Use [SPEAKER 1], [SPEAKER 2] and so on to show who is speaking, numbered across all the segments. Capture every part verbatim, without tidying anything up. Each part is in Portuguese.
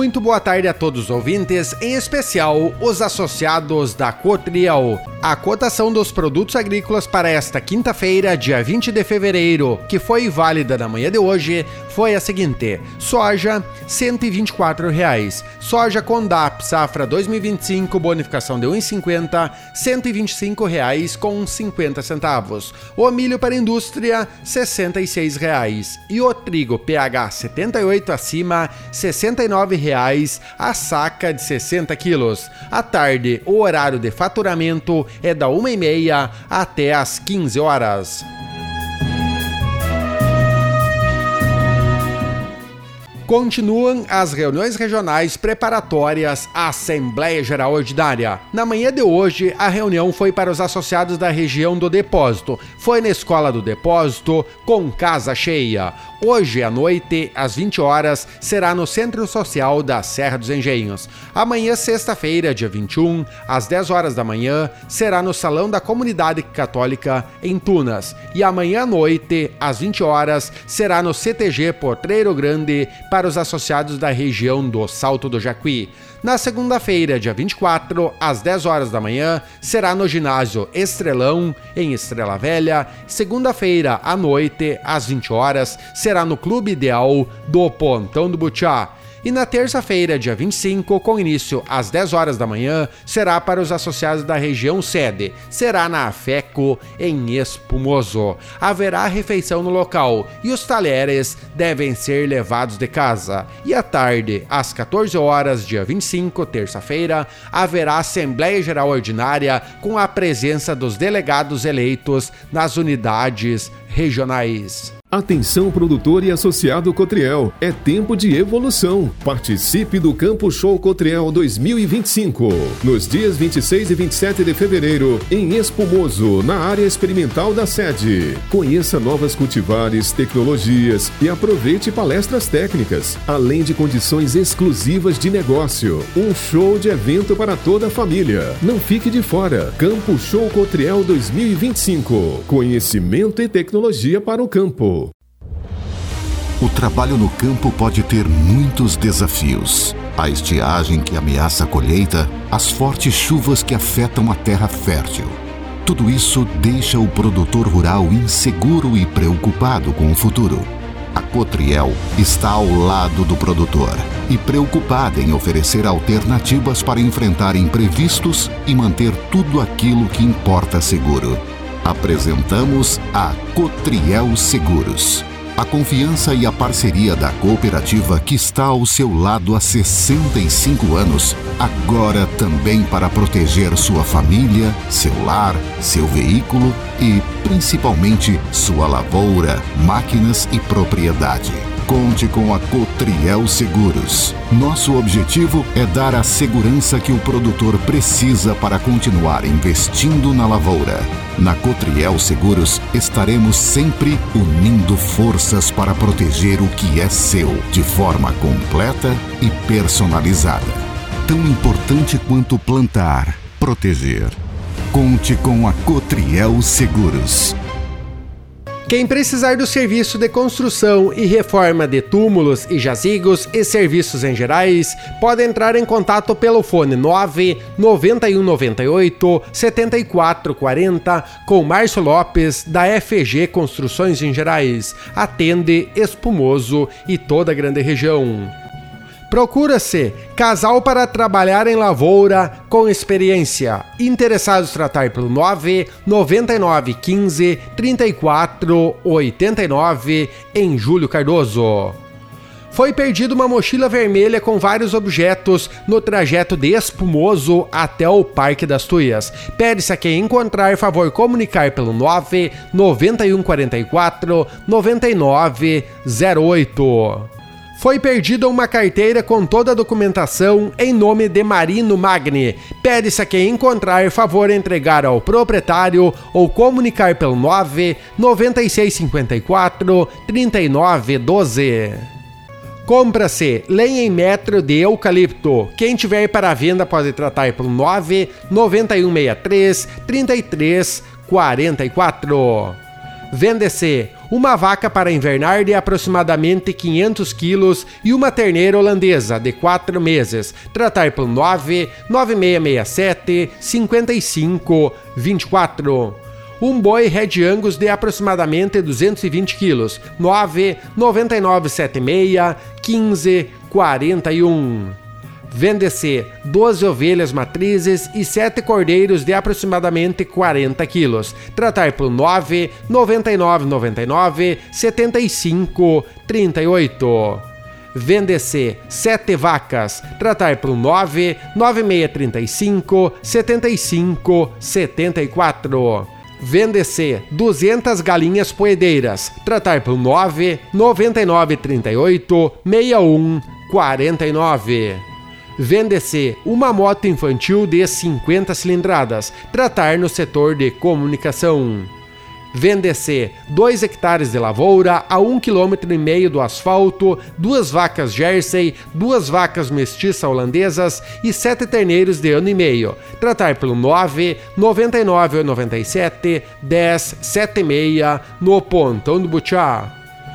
[SPEAKER 1] Muito boa tarde a todos os ouvintes, em especial os associados da Cotriel. A cotação dos produtos agrícolas para esta quinta-feira, dia vinte de fevereiro, que foi válida na manhã de hoje, foi a seguinte: soja, cento e vinte e quatro reais. Soja Condap, safra dois mil e vinte e cinco, bonificação de um real e cinquenta, cento e vinte e cinco reais com cinquenta centavos. O milho para indústria, sessenta e seis reais. E o trigo P H setenta e oito acima, sessenta e nove reais a saca de sessenta quilos. À tarde, o horário de faturamento é da uma e meia até às quinze horas. Continuam as reuniões regionais preparatórias à Assembleia Geral Ordinária. Na manhã de hoje, a reunião foi para os associados da região do Depósito. Foi na Escola do Depósito, com casa cheia. Hoje à noite, às vinte horas, será no Centro Social da Serra dos Engenhos. Amanhã, sexta-feira, dia vinte e um, às dez horas da manhã, será no Salão da Comunidade Católica, em Tunas. E amanhã à noite, às vinte horas, será no C T G Potreiro Grande, para os associados da região do Salto do Jacuí. Na segunda-feira, dia vinte e quatro, às dez horas da manhã, será no ginásio Estrelão, em Estrela Velha. Segunda-feira, à noite, às vinte horas, será no Clube Ideal do Pontão do Butiá. E na terça-feira, dia vinte e cinco, com início às dez horas da manhã, será para os associados da região sede. Será na AFECO, em Espumoso. Haverá refeição no local e os talheres devem ser levados de casa. E à tarde, às quatorze horas, dia vinte e cinco, terça-feira, haverá Assembleia Geral Ordinária com a presença dos delegados eleitos nas unidades regionais.
[SPEAKER 2] Atenção produtor e associado Cotriel, é tempo de evolução. Participe do Campo Show Cotriel dois mil e vinte e cinco, nos dias vinte e seis e vinte e sete de fevereiro, em Espumoso, na área experimental da sede. Conheça novas cultivares, tecnologias e aproveite palestras técnicas, além de condições exclusivas de negócio. Um show de evento para toda a família. Não fique de fora. Campo Show Cotriel dois mil e vinte e cinco. Conhecimento e tecnologia para o campo.
[SPEAKER 3] O trabalho no campo pode ter muitos desafios. A estiagem que ameaça a colheita, as fortes chuvas que afetam a terra fértil. Tudo isso deixa o produtor rural inseguro e preocupado com o futuro. A Cotriel está ao lado do produtor e preocupada em oferecer alternativas para enfrentar imprevistos e manter tudo aquilo que importa seguro. Apresentamos a Cotriel Seguros. A confiança e a parceria da cooperativa que está ao seu lado há sessenta e cinco anos, agora também para proteger sua família, seu lar, seu veículo e, principalmente, sua lavoura, máquinas e propriedade. Conte com a Cotriel Seguros. Nosso objetivo é dar a segurança que o produtor precisa para continuar investindo na lavoura. Na Cotriel Seguros, estaremos sempre unindo forças para proteger o que é seu, de forma completa e personalizada. Tão importante quanto plantar, proteger. Conte com a Cotriel Seguros.
[SPEAKER 1] Quem precisar do serviço de construção e reforma de túmulos e jazigos e serviços em gerais, pode entrar em contato pelo fone nove nove um nove oito sete quatro quatro zero com Márcio Lopes da F G Construções em Gerais. Atende Espumoso e toda a grande região. Procura-se casal para trabalhar em lavoura com experiência. Interessados tratar pelo nove nove nove um cinco três quatro oito nove em Júlio Cardoso. Foi perdida uma mochila vermelha com vários objetos no trajeto de Espumoso até o Parque das Tuias. Pede-se a quem encontrar favor comunicar pelo nove nove um quatro quatro nove nove zero oito. Foi perdida uma carteira com toda a documentação em nome de Marino Magni. Pede-se a quem encontrar favor entregar ao proprietário ou comunicar pelo nove nove seis cinco quatro três nove um dois. Compra-se lenha em metro de eucalipto. Quem tiver para venda pode tratar pelo nove nove um seis três três três quatro quatro. Vende-se uma vaca para invernar de aproximadamente quinhentos quilos e uma terneira holandesa de quatro meses. Tratar pelo nove nove seis seis sete cinco cinco dois quatro. Um boi Red Angus de aproximadamente duzentos e vinte quilos. nove nove nove sete seis quinze quarenta e um. Vende-se doze ovelhas matrizes e sete cordeiros de aproximadamente quarenta quilos. Tratar pelo nove nove nove nove nove sete cinco três oito. Vende-se sete vacas. Tratar pelo nove nove seis três cinco sete cinco sete quatro. Vende-se duzentas galinhas poedeiras. Tratar pelo nove nove nove três oito seis um quatro nove. Vende-se uma moto infantil de cinquenta cilindradas. Tratar no setor de comunicação. Vende-se dois hectares de lavoura a um quilômetro e meio do asfalto, duas vacas Jersey, duas vacas mestiças holandesas e sete terneiros de ano e meio. Tratar pelo nove nove nove nove sete um zero sete seis no Pontão do Butiá.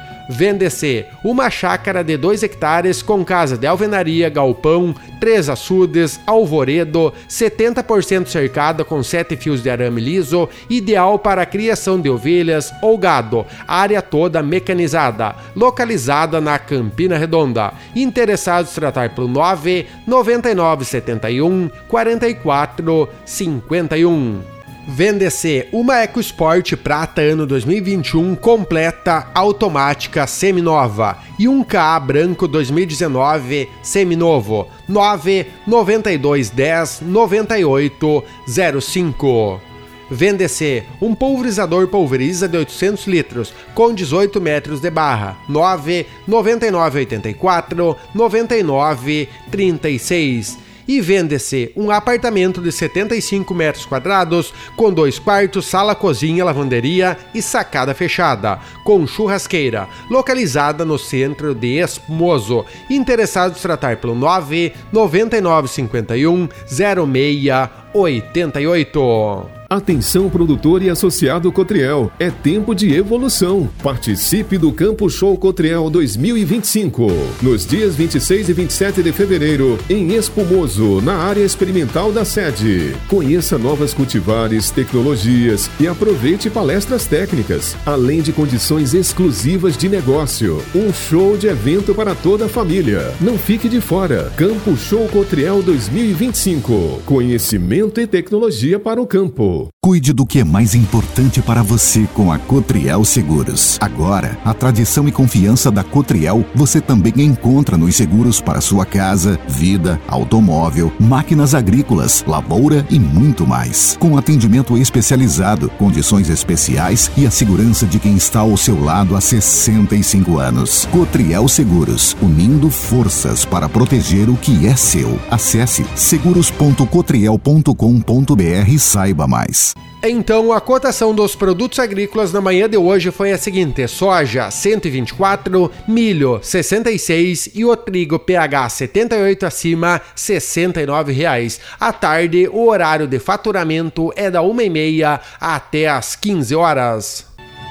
[SPEAKER 1] Vende-se uma chácara de dois hectares com casa de alvenaria, galpão, três açudes, alvoredo, setenta por cento cercada com sete fios de arame liso, ideal para a criação de ovelhas ou gado, área toda mecanizada, localizada na Campina Redonda. Interessados tratar pelo nove nove nove sete um quatro quatro cinco um. Vende-se uma EcoSport Prata ano dois mil e vinte e um completa, automática, seminova e um K A branco dois mil e dezenove seminovo. nove nove dois um zero nove oito zero cinco. Vende-se um pulverizador Pulveriza de oitocentos litros com dezoito metros de barra. nove nove nove oito quatro nove nove três seis. E vende-se um apartamento de setenta e cinco metros quadrados, com dois quartos, sala, cozinha, lavanderia e sacada fechada, com churrasqueira, localizada no centro de Espumoso. Interessados tratar pelo nove nove nove cinco um zero seis oito oito.
[SPEAKER 2] Atenção produtor e associado Cotriel, é tempo de evolução. Participe do Campo Show Cotriel dois mil e vinte e cinco, nos dias vinte e seis e vinte e sete de fevereiro, em Espumoso, na área experimental da sede. Conheça novas cultivares, tecnologias e aproveite palestras técnicas, além de condições exclusivas de negócio. Um show de evento para toda a família. Não fique de fora. Campo Show Cotriel dois mil e vinte e cinco. Conhecimento e tecnologia para o campo.
[SPEAKER 3] Cuide do que é mais importante para você com a Cotriel Seguros. Agora, a tradição e confiança da Cotriel você também encontra nos seguros para sua casa, vida, automóvel, máquinas agrícolas, lavoura e muito mais. Com atendimento especializado, condições especiais e a segurança de quem está ao seu lado há sessenta e cinco anos. Cotriel Seguros, unindo forças para proteger o que é seu. Acesse seguros ponto cotriel ponto com ponto br e saiba mais.
[SPEAKER 1] Então, a cotação dos produtos agrícolas na manhã de hoje foi a seguinte: soja cento e vinte e quatro, milho sessenta e seis e o trigo P H setenta e oito acima sessenta e nove reais. À tarde, o horário de faturamento é da uma e meia até às quinze horas.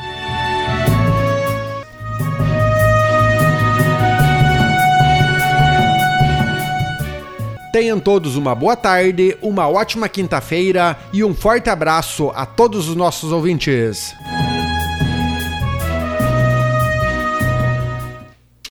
[SPEAKER 1] Tenham todos uma boa tarde, uma ótima quinta-feira e um forte abraço a todos os nossos ouvintes.